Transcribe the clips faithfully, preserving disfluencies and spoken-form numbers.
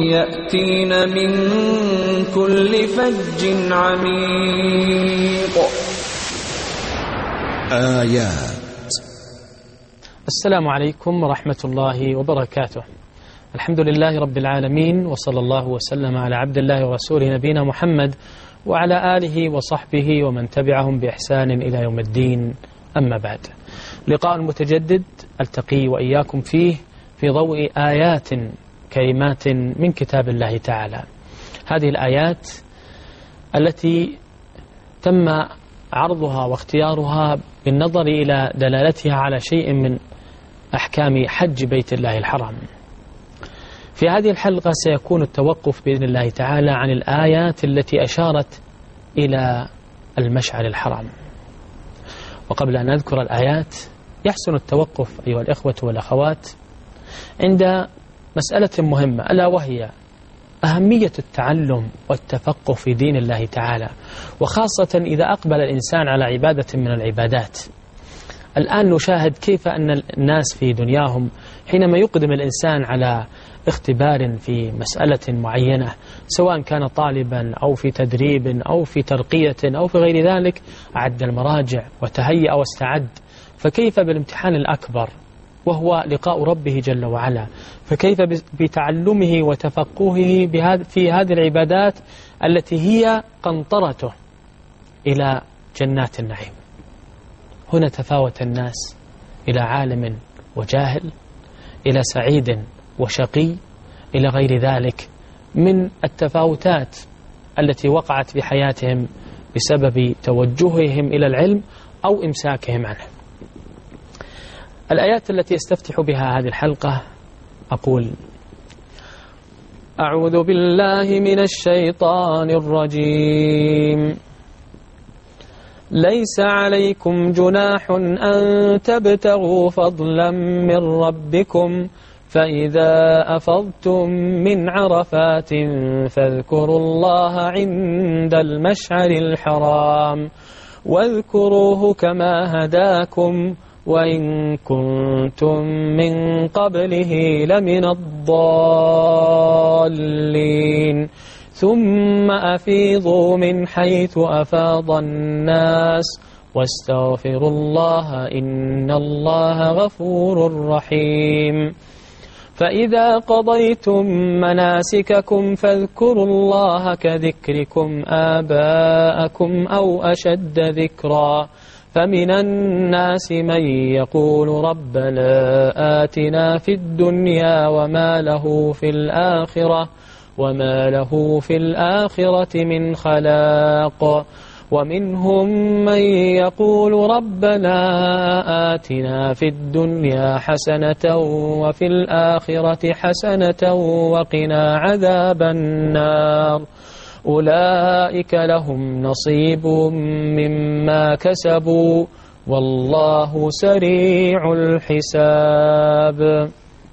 يأتين من كل فج عميق. آيات. السلام عليكم ورحمة الله وبركاته. الحمد لله رب العالمين، وصلى الله وسلم على عبد الله ورسوله نبينا محمد وعلى آله وصحبه ومن تبعهم بإحسان إلى يوم الدين. أما بعد، لقاء متجدد ألتقي وإياكم فيه في ضوء آيات كريمات من كتاب الله تعالى. هذه الآيات التي تم عرضها واختيارها بالنظر إلى دلالتها على شيء من أحكام حج بيت الله الحرام. في هذه الحلقة سيكون التوقف بإذن الله تعالى عن الآيات التي أشارت إلى المشعر الحرام. وقبل أن نذكر الآيات يحسن التوقف أيها الإخوة والأخوات عند مسألة مهمة، ألا وهي أهمية التعلم والتفقه في دين الله تعالى، وخاصة إذا أقبل الإنسان على عبادة من العبادات. الآن نشاهد كيف أن الناس في دنياهم حينما يقدم الإنسان على اختبار في مسألة معينة، سواء كان طالبا أو في تدريب أو في ترقية أو في غير ذلك، أعد المراجع وتهيأ واستعد. فكيف بالامتحان الأكبر وهو لقاء ربه جل وعلا؟ فكيف بتعلمه وتفقهه في هذه العبادات التي هي قنطرته إلى جنات النعيم؟ هنا تفاوت الناس إلى عالم وجاهل، إلى سعيد وشقي، إلى غير ذلك من التفاوتات التي وقعت في حياتهم بسبب توجههم إلى العلم أو إمساكهم عنه. الآيات التي استفتح بها هذه الحلقة أقول: أعوذ بالله من الشيطان الرجيم. ليس عليكم جناح أن تبتغوا فضلا من ربكم فإذا أفضتم من عرفات فاذكروا الله عند المشعر الحرام واذكروه كما هداكم وإن كنتم من قبله لمن الضالين ثم أفيضوا من حيث أفاض الناس واستغفروا الله إن الله غفور رحيم. فإذا قضيتم مناسككم فاذكروا الله كذكركم آباءكم أو أشد ذكرا فمن الناس من يقول ربنا آتنا في الدنيا وما له في الآخرة وما له في الآخرة من خلاق ومنهم من يقول ربنا آتنا في الدنيا حسنة وفي الآخرة حسنة وقنا عذاب النار أولئك لهم نصيب مما كسبوا والله سريع الحساب.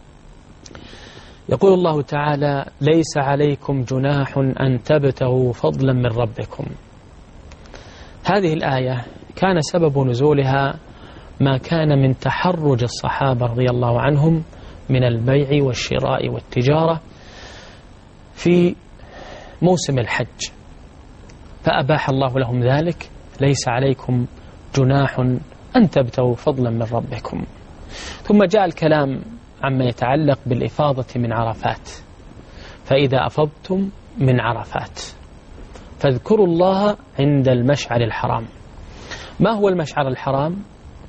يقول الله تعالى: ليس عليكم جناح أن تبتغوا فضلا من ربكم. هذه الآية كان سبب نزولها ما كان من تحرج الصحابة رضي الله عنهم من البيع والشراء والتجارة في موسم الحج، فأباح الله لهم ذلك. ليس عليكم جناح أن تبتغوا فضلا من ربكم. ثم جاء الكلام عما يتعلق بالإفاضة من عرفات، فإذا أفضتم من عرفات فاذكروا الله عند المشعر الحرام. ما هو المشعر الحرام؟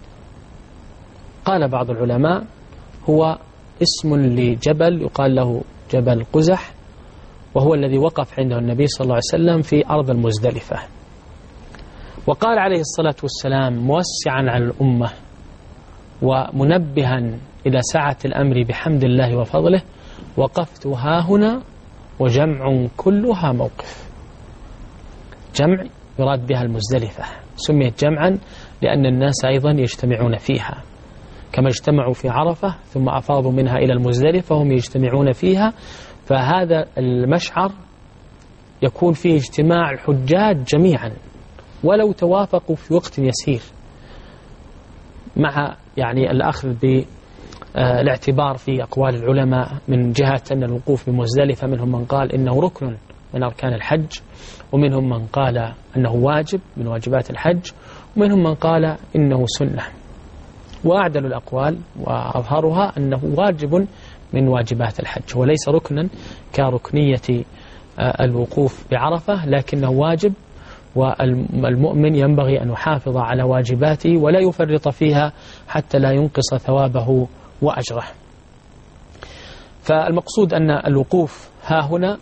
قال بعض العلماء هو اسم لجبل يقال له جبل قزح، وهو الذي وقف عنده النبي صلى الله عليه وسلم في أرض المزدلفة. وقال عليه الصلاة والسلام موسعا على الأمة ومنبها إلى سعة الأمر بحمد الله وفضله: وقفت هاهنا وجمع كلها موقف. جمع يراد بها المزدلفة، سميت جمعا لأن الناس أيضا يجتمعون فيها، كما اجتمعوا في عرفة ثم أفاضوا منها إلى المزدلفة وهم يجتمعون فيها. فهذا المشعر يكون فيه اجتماع الحجاج جميعا ولو توافقوا في وقت يسير، مع يعني الأخذ الاعتبار في أقوال العلماء من جهة أن الوقوف بمزدلفة منهم من قال إنه ركن من أركان الحج، ومنهم من قال أنه واجب من واجبات الحج، ومنهم من قال إنه سنة. وأعدل الأقوال وأظهرها أنه واجب من واجبات الحج، وليس ركنا كركنية الوقوف بعرفة، لكنه واجب، والمؤمن ينبغي أن يحافظ على واجباته ولا يفرط فيها حتى لا ينقص ثوابه وأجره. فالمقصود أن الوقوف ها هنا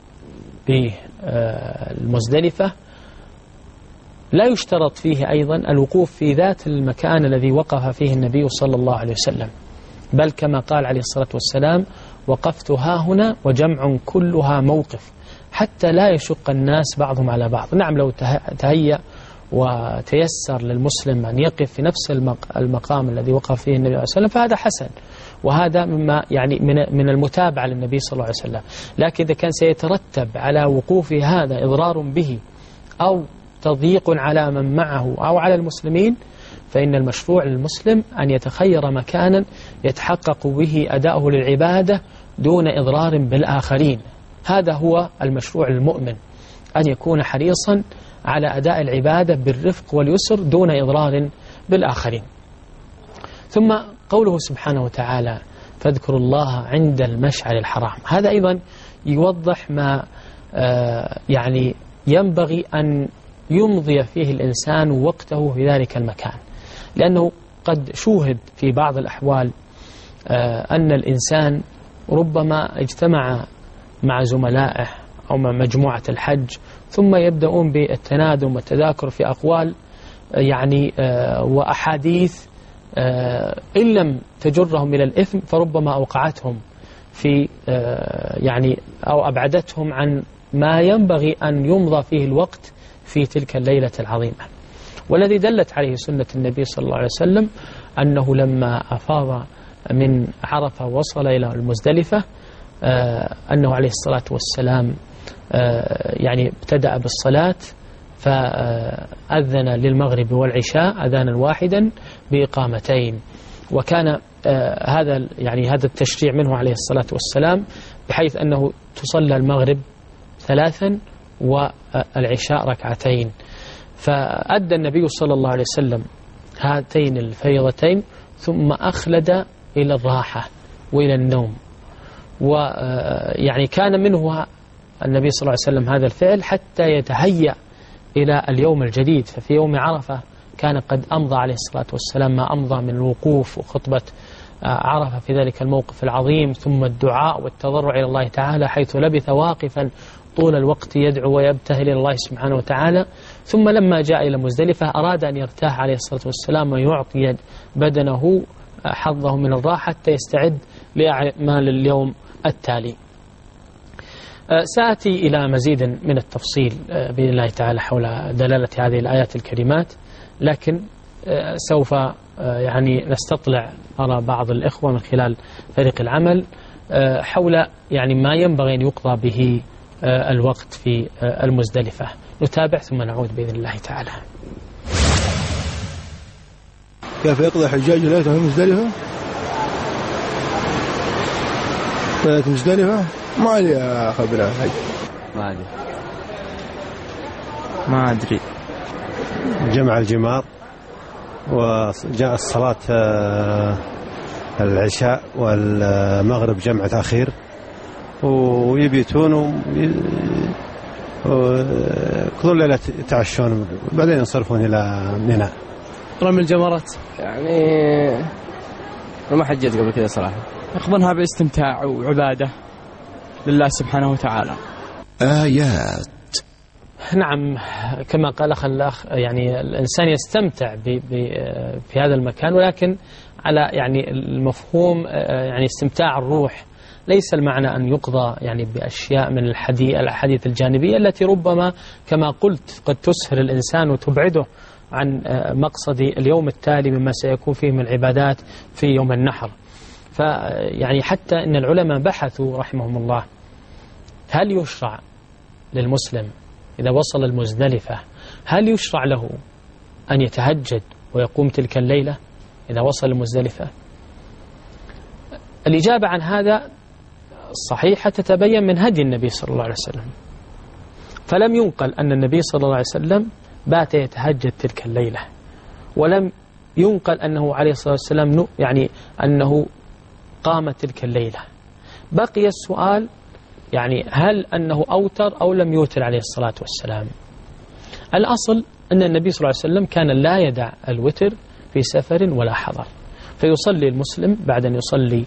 بالمزدلفة لا يشترط فيه أيضا الوقوف في ذات المكان الذي وقف فيه النبي صلى الله عليه وسلم، بل كما قال عليه الصلاة والسلام: وقفت ها هنا وجمع كلها موقف، حتى لا يشق الناس بعضهم على بعض. نعم، لو تهيأ وتيسر للمسلم أن يقف في نفس المقام الذي وقف فيه النبي صلى الله عليه وسلم فهذا حسن، وهذا مما يعني من المتابعة للنبي صلى الله عليه وسلم. لكن إذا كان سيترتب على وقوف هذا إضرار به أو تضييق على من معه أو على المسلمين، فإن المشروع للمسلم أن يتخير مكانا يتحقق به أداؤه للعبادة دون إضرار بالآخرين. هذا هو المشروع للمؤمن، أن يكون حريصا على أداء العبادة بالرفق واليسر دون إضرار بالآخرين. ثم قوله سبحانه وتعالى: فاذكروا الله عند المشعر الحرام، هذا أيضا يوضح ما يعني ينبغي أن يمضي فيه الإنسان وقته في ذلك المكان، لأنه قد شوهد في بعض الأحوال أن الإنسان ربما اجتمع مع زملائه أو مع مجموعة الحج ثم يبدأون بالتنادم والتذاكر في أقوال يعني وأحاديث إن لم تجرهم إلى الإثم فربما أوقعتهم في يعني أو أبعدتهم عن ما ينبغي أن يمضى فيه الوقت في تلك الليلة العظيمة. والذي دلت عليه سنة النبي صلى الله عليه وسلم أنه لما أفاض من عرفة وصل إلى المزدلفة أنه عليه الصلاة والسلام يعني ابتدأ بالصلاة فأذن للمغرب والعشاء أذانا واحدا بإقامتين، وكان هذا يعني هذا التشريع منه عليه الصلاة والسلام بحيث أنه تصلى المغرب ثلاثا والعشاء ركعتين. فأدى النبي صلى الله عليه وسلم هاتين الفريضتين ثم أخلد إلى الراحة وإلى النوم، ويعني كان منه النبي صلى الله عليه وسلم هذا الفعل حتى يتهيأ إلى اليوم الجديد. ففي يوم عرفة كان قد أمضى عليه الصلاة والسلام ما أمضى من الوقوف وخطبة عرفة في ذلك الموقف العظيم، ثم الدعاء والتضرع إلى الله تعالى، حيث لبث واقفا طول الوقت يدعو ويبتهل إلى الله سبحانه وتعالى. ثم لما جاء إلى مزدلفة أراد أن يرتاح عليه الصلاة والسلام ويعطي بدنه حظه من الراحة حتى يستعد لأعمال اليوم التالي. سآتي إلى مزيد من التفصيل بإذن الله تعالى حول دلالة هذه الآيات الكريمات، لكن سوف يعني نستطلع آراء بعض الإخوة من خلال فريق العمل حول يعني ما ينبغي أن يقضى به الوقت في المزدلفة. نتابع ثم نعود بإذن الله تعالى. كيف يقضي حجاج ليلة في مزدلفة؟ ليلة مزدلفة ما لي خبر عن حاجة. ما أدري ما أدري جمع الجمار وجاء الصلاة العشاء والمغرب جمع تأخير، ويبيتون وكل ليلة يتعشون بعدين ينصرفون إلى منى. رمي الجمرات يعني ما حجيت قبل كذا صراحة، أخذنها باستمتاع وعبادة لله سبحانه وتعالى. آيات. نعم، كما قال أخ الأخ يعني الإنسان يستمتع في هذا المكان، ولكن على يعني المفهوم يعني استمتاع الروح، ليس المعنى أن يقضى يعني بأشياء من الحديث الجانبية التي ربما كما قلت قد تسهر الإنسان وتبعده عن مقصد اليوم التالي مما سيكون فيه من العبادات في يوم النحر. فيعني حتى أن العلماء بحثوا رحمهم الله هل يشرع للمسلم إذا وصل المزدلفة هل يشرع له أن يتهجد ويقوم تلك الليلة إذا وصل المزدلفة؟ الإجابة عن هذا الصحيحة تتبين من هدي النبي صلى الله عليه وسلم، فلم ينقل أن النبي صلى الله عليه وسلم بات يتهجد تلك الليلة، ولم ينقل أنه عليه الصلاة والسلام يعني أنه قام تلك الليلة. بقي السؤال يعني هل أنه أوتر أو لم يوتر عليه الصلاة والسلام؟ الأصل أن النبي صلى الله عليه وسلم كان لا يدع الوتر في سفر ولا حضر، فيصلي المسلم بعد أن يصلي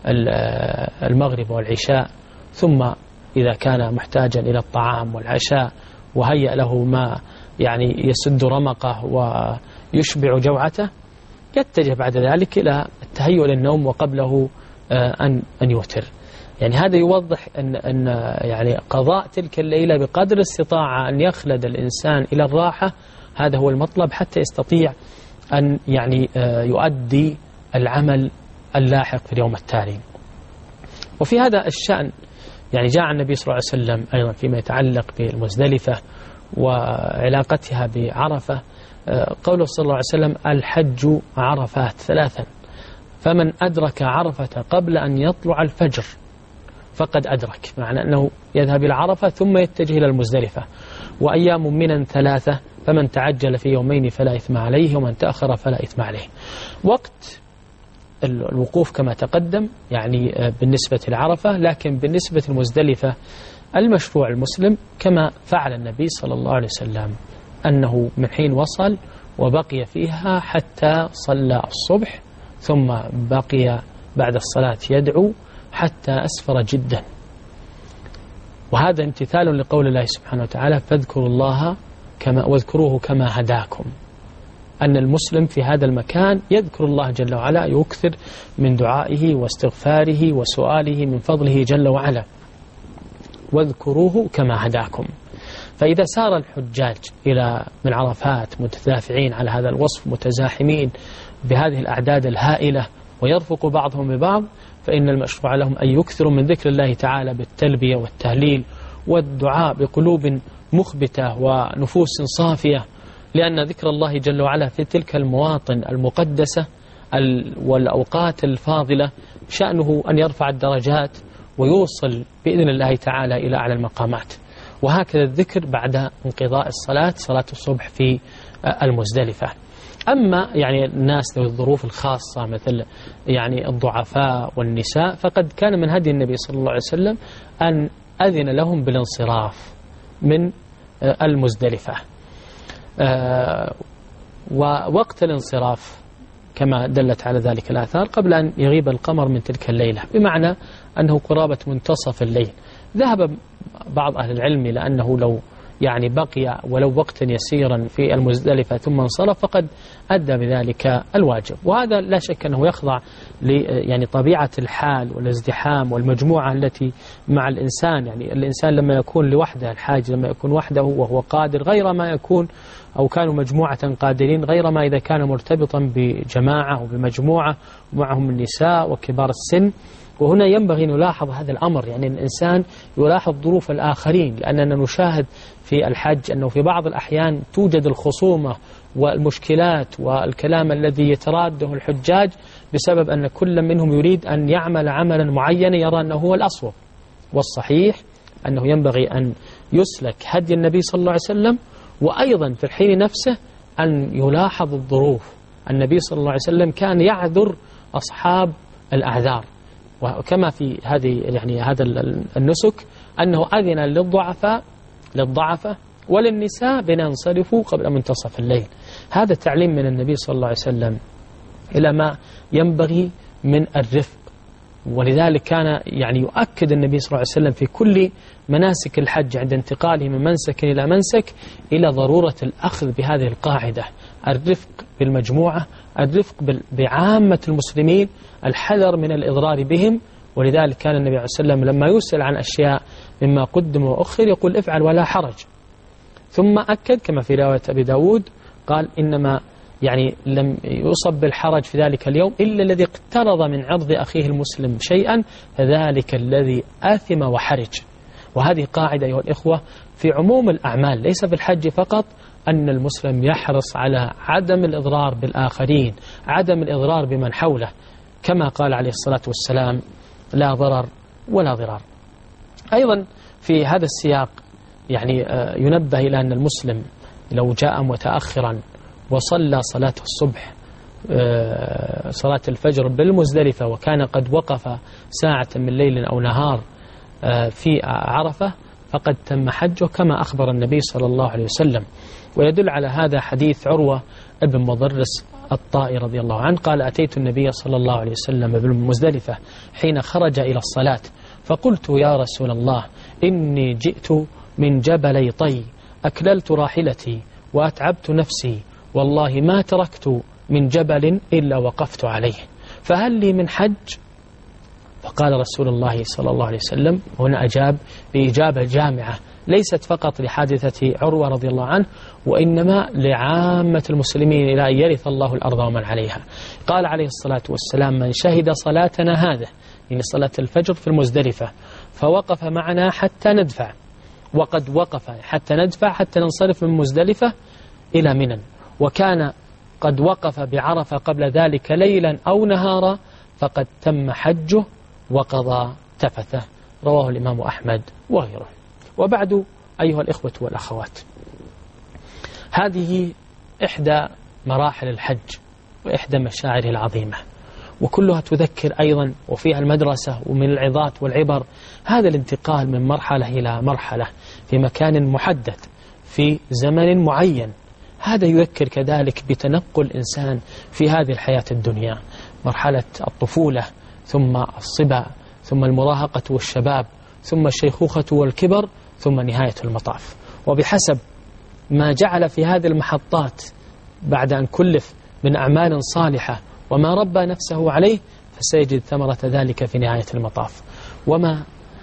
المغرب والعشاء، ثم إذا كان محتاجا إلى الطعام والعشاء وهيأ له ما يعني يسد رمقه ويشبع جوعته، يتجه بعد ذلك إلى التهيؤ للنوم وقبله أن أن يوتر. يعني هذا يوضح أن أن يعني قضاء تلك الليلة بقدر الاستطاعة أن يخلد الإنسان إلى الراحة، هذا هو المطلب حتى يستطيع أن يعني يؤدي العمل اللاحق في اليوم التالي. وفي هذا الشأن يعني جاء النبي صلى الله عليه وسلم أيضا فيما يتعلق بالمزدلفة وعلاقتها بعرفة قوله صلى الله عليه وسلم: الحج عرفات ثلاثا، فمن أدرك عرفة قبل أن يطلع الفجر فقد أدرك، معنى أنه يذهب إلى عرفة ثم يتجه إلى المزدلفة. وأيام منا ثلاثة، فمن تعجل في يومين فلا إثم عليه، ومن تأخر فلا إثم عليه. وقت الوقوف كما تقدم يعني بالنسبة لعرفة، لكن بالنسبة للمزدلفة المشروع المسلم كما فعل النبي صلى الله عليه وسلم، أنه من حين وصل وبقي فيها حتى صلى الصبح، ثم بقي بعد الصلاة يدعو حتى أسفر جدا. وهذا امتثال لقول الله سبحانه وتعالى: فاذكروا الله كما واذكروه كما هداكم. أن المسلم في هذا المكان يذكر الله جل وعلا، يكثر من دعائه واستغفاره وسؤاله من فضله جل وعلا. واذكروه كما هداكم. فإذا سار الحجاج إلى من عرفات متدافعين على هذا الوصف، متزاحمين بهذه الأعداد الهائلة ويرفق بعضهم ببعض، فإن المشروع لهم أن يكثروا من ذكر الله تعالى بالتلبية والتهليل والدعاء بقلوب مخبتة ونفوس صافية، لأن ذكر الله جل وعلا في تلك المواطن المقدسة والأوقات الفاضلة شأنه أن يرفع الدرجات ويوصل بإذن الله تعالى إلى أعلى المقامات. وهكذا الذكر بعد انقضاء الصلاة، صلاة الصبح في المزدلفة. أما يعني الناس ذوي الظروف الخاصة مثل يعني الضعفاء والنساء، فقد كان من هدي النبي صلى الله عليه وسلم أن أذن لهم بالانصراف من المزدلفة. ووقت الانصراف كما دلت على ذلك الآثار قبل أن يغيب القمر من تلك الليلة، بمعنى أنه قرابة منتصف الليل. ذهب بعض أهل العلم لأنه لو يعني بقي ولو وقتا يسيرا في المزدلفة ثم انصرف فقد أدى بذلك الواجب. وهذا لا شك أنه يخضع ل يعني طبيعة الحال والازدحام والمجموعة التي مع الإنسان. يعني الإنسان لما يكون لوحده، الحاج لما يكون وحده وهو قادر، غير ما يكون أو كانوا مجموعة قادرين، غير ما إذا كان مرتبطا بجماعة وبمجموعة ومعهم النساء وكبار السن. وهنا ينبغي أن نلاحظ هذا الأمر، يعني الإنسان يلاحظ ظروف الآخرين، لأننا نشاهد في الحج أنه في بعض الأحيان توجد الخصومة والمشكلات والكلام الذي يتراده الحجاج بسبب أن كل منهم يريد أن يعمل عملا معينا يرى أنه هو الأصوب. والصحيح أنه ينبغي أن يسلك هدي النبي صلى الله عليه وسلم، وأيضا في الحين نفسه أن يلاحظ الظروف. النبي صلى الله عليه وسلم كان يعذر أصحاب الأعذار، وكما في هذه يعني هذا النسك أنه أذن للضعفاء للضعفة وللنساء بأن ينصرفوا قبل منتصف الليل. هذا تعليم من النبي صلى الله عليه وسلم إلى ما ينبغي من الرفق. ولذلك كان يعني يؤكد النبي صلى الله عليه وسلم في كل مناسك الحج عند انتقاله من منسك إلى منسك إلى ضرورة الأخذ بهذه القاعدة: الرفق بالمجموعة، الرفق بعامة المسلمين، الحذر من الإضرار بهم. ولذلك كان النبي عليه الصلاة والسلام لما يسأل عن أشياء مما قدم وأخر يقول: افعل ولا حرج. ثم أكد كما في رواية أبي داود قال: إنما يعني لم يصب بالحرج في ذلك اليوم إلا الذي اقترض من عرض أخيه المسلم شيئا فذلك الذي آثم وحرج. وهذه قاعدة أيها الإخوة في عموم الأعمال، ليس في الحج فقط، أن المسلم يحرص على عدم الإضرار بالآخرين، عدم الإضرار بمن حوله. كما قال عليه الصلاة والسلام لا ضرر ولا ضرار. أيضا في هذا السياق يعني ينبه إلى أن المسلم لو جاء متأخرا وصلى صلاة الصبح صلاة الفجر بالمزدلفة وكان قد وقف ساعة من ليل أو نهار في عرفة فقد تم حجه كما أخبر النبي صلى الله عليه وسلم. ويدل على هذا حديث عروة ابن مضرس الطائي رضي الله عنه قال أتيت النبي صلى الله عليه وسلم بالمزدلفة حين خرج إلى الصلاة فقلت يا رسول الله إني جئت من جبلي طي أكللت راحلتي وأتعبت نفسي والله ما تركت من جبل إلا وقفت عليه فهل لي من حج؟ فقال رسول الله صلى الله عليه وسلم هنا أجاب بإجابة جامعة ليست فقط لحادثة عروة رضي الله عنه وإنما لعامة المسلمين إلى أن يرث الله الأرض ومن عليها. قال عليه الصلاة والسلام من شهد صلاتنا هذا يعني صلاة الفجر في المزدلفة فوقف معنا حتى ندفع وقد وقف حتى ندفع حتى ننصرف من مزدلفة إلى منى وكان قد وقف بعرفة قبل ذلك ليلا أو نهارا فقد تم حجه وقضى تفثه. رواه الإمام أحمد وغيره. وبعد أيها الإخوة والأخوات هذه إحدى مراحل الحج وإحدى مشاعره العظيمة وكلها تذكر أيضا وفيها المدرسة ومن العظات والعبر هذا الانتقال من مرحلة إلى مرحلة في مكان محدد في زمن معين. هذا يذكر كذلك بتنقل الإنسان في هذه الحياة الدنيا مرحلة الطفولة ثم الصبا ثم المراهقة والشباب ثم الشيخوخة والكبر ثم نهاية المطاف. وبحسب ما جعل في هذه المحطات بعد أن كلف من أعمال صالحة وما ربى نفسه عليه فسيجد ثمرة ذلك في نهاية المطاف. وما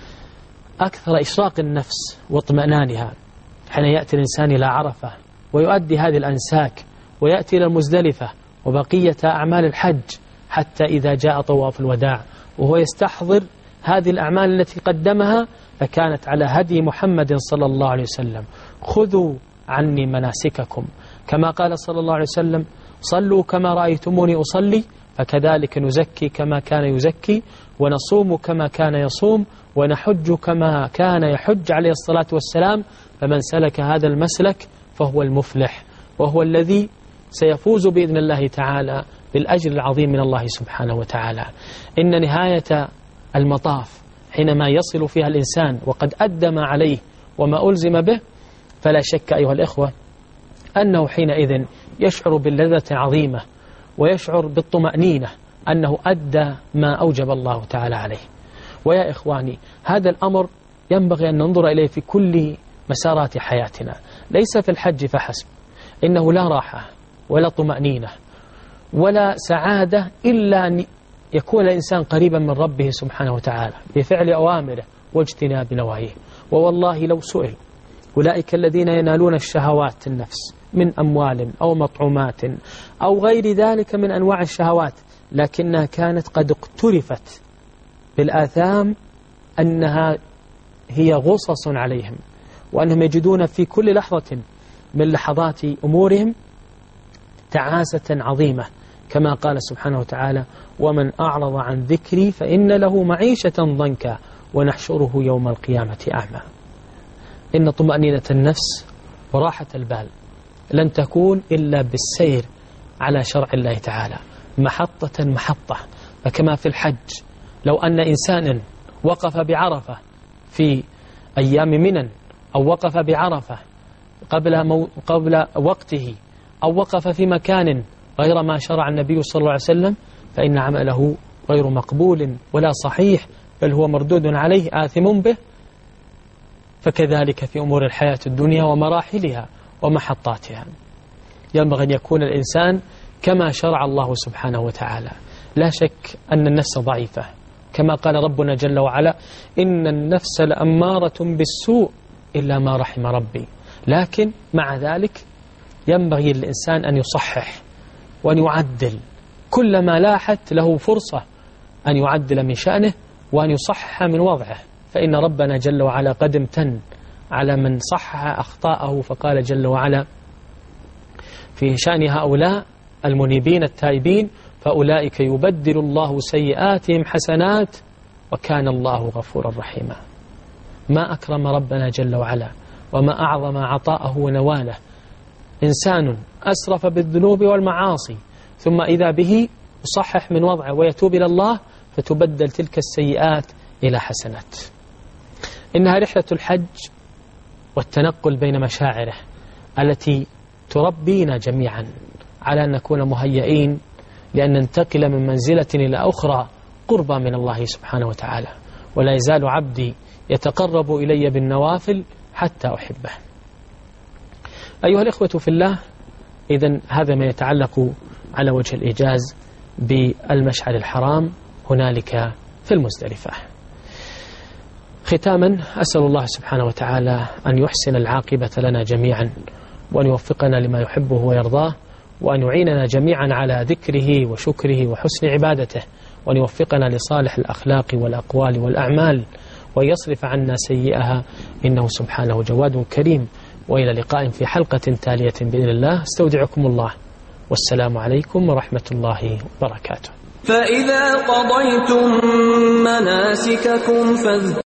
أكثر إشراق النفس واطمئنانها حين يأتي الإنسان إلى عرفة ويؤدي هذه الأنساك ويأتي إلى المزدلفة وبقية أعمال الحج حتى إذا جاء طواف الوداع وهو يستحضر هذه الأعمال التي قدمها فكانت على هدي محمد صلى الله عليه وسلم خذوا عني مناسككم كما قال صلى الله عليه وسلم صلوا كما رأيتموني أصلي فكذلك نزكي كما كان يزكي ونصوم كما كان يصوم ونحج كما كان يحج عليه الصلاة والسلام فمن سلك هذا المسلك فهو المفلح وهو الذي سيفوز بإذن الله تعالى بالأجر العظيم من الله سبحانه وتعالى. إن نهاية المطاف حينما يصل فيها الإنسان وقد أدى ما عليه وما ألزم به فلا شك أيها الإخوة أنه حينئذ يشعر باللذة عظيمة ويشعر بالطمأنينة أنه أدى ما أوجب الله تعالى عليه. ويا إخواني هذا الأمر ينبغي أن ننظر إليه في كل مسارات حياتنا ليس في الحج فحسب. إنه لا راحة ولا طمأنينة ولا سعادة إلا أن يكون الإنسان قريبا من ربه سبحانه وتعالى بفعل أوامره واجتناب نواهيه. ووالله لو سئل أولئك الذين ينالون الشهوات النفس من أموال أو مطعومات أو غير ذلك من أنواع الشهوات لكنها كانت قد اقترفت بالآثام أنها هي غصص عليهم وأنهم يجدون في كل لحظة من لحظات أمورهم تعاسة عظيمة كما قال سبحانه وتعالى ومن أعرض عن ذكري فإن له معيشة ضنكا ونحشره يوم القيامة أعمى. إن طمأنينة النفس وراحة البال لن تكون إلا بالسير على شرع الله تعالى محطة محطة. فكما في الحج لو أن إنسانا وقف بعرفة في أيام منى أو وقف بعرفة قبل, مو قبل وقته أو وقف في مكان غير ما شرع النبي صلى الله عليه وسلم فإن عمله غير مقبول ولا صحيح بل هو مردود عليه آثم به. فكذلك في أمور الحياة الدنيا ومراحلها ومحطاتها ينبغي أن يكون الإنسان كما شرع الله سبحانه وتعالى. لا شك أن النفس ضعيفة كما قال ربنا جل وعلا إن النفس لأمارة بالسوء إلا ما رحم ربي. لكن مع ذلك ينبغي للإنسان أن يصحح وأن يعدل كلما لاحت له فرصة أن يعدل من شأنه وأن يصحح من وضعه. فإن ربنا جل وعلا قد امتن على من صحح أخطاءه فقال جل وعلا في شأن هؤلاء المنيبين التائبين فأولئك يبدل الله سيئاتهم حسنات وكان الله غفورا رحيما. ما أكرم ربنا جل وعلا وما أعظم عطاءه ونواله. إنسان أسرف بالذنوب والمعاصي ثم إذا به يصحح من وضعه ويتوب إلى الله فتبدل تلك السيئات إلى حسنات. إنها رحلة الحج والتنقل بين مشاعره التي تربينا جميعا على أن نكون مهيئين لأن ننتقل من منزلة إلى أخرى قربا من الله سبحانه وتعالى. ولا يزال عبدي يتقرب إلي بالنوافل حتى أحبه. أيها الإخوة في الله، إذن هذا ما يتعلق على وجه الإيجاز بالمشعر الحرام هنالك في المزدلفة. ختاما أسأل الله سبحانه وتعالى أن يحسن العاقبة لنا جميعا وأن يوفقنا لما يحبه ويرضاه وأن يعيننا جميعا على ذكره وشكره وحسن عبادته وأن يوفقنا لصالح الأخلاق والأقوال والأعمال وأن يصرف عنا سيئها إنه سبحانه جواد كريم. وإلى لقاء في حلقة تالية بإذن الله. استودعكم الله والسلام عليكم ورحمة الله وبركاته. فإذا قضيتم مناسككم فاذكروا